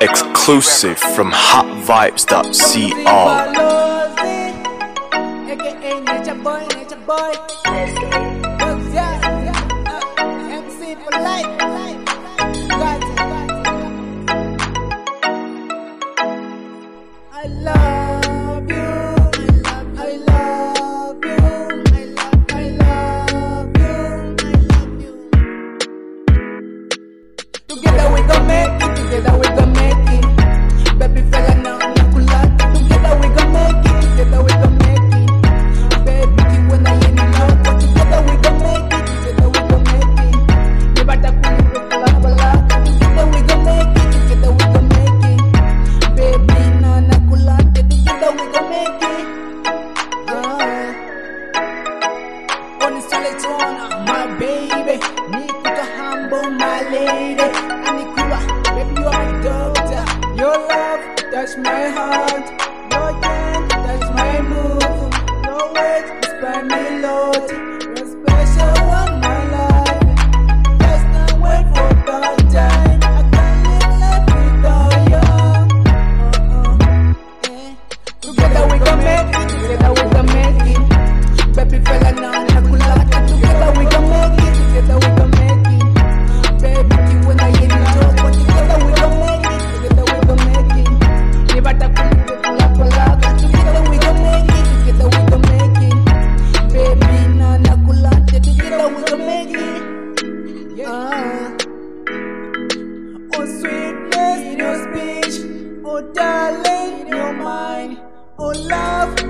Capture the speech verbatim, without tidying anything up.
Exclusive from hot vibes dot co. I love you, I love you, I love you, I love you. Together we gon' make it, together we gon' make it. Baby fella now nakulata. Together we gon' make it, together we gon' make it. Baby kiwana yeni loko. Together we gon' make it, together we gon' make it. Nibata kuni kula kula. Together we gon' make it, together we gon' make it. Baby na nakulata. Together we gon' make it. Ah. On the solid tone, my baby. Nikuka humble, my lady. Anikula, baby you are my doctor. Your love touch my heart. Your hand touch my move. Your words inspire me, Lord. You're special on my life. Just can't wait for that time. I can't live life without you. Uh-uh. Yeah. Together we gon' make it. Together we gon' make it. Baby fella now nakulata. Together we gon' make it. Together we gon' make it. Baby kiwana yeni loko. Together we gon' make it. Together we gon' make it. Nibata kuni kula kula. Together we gon' make it. Together we gon' make it. Baby na nakulata. Together we gon' make it. Ah. Oh sweetness, your speech. Oh darling, your mind. Oh love.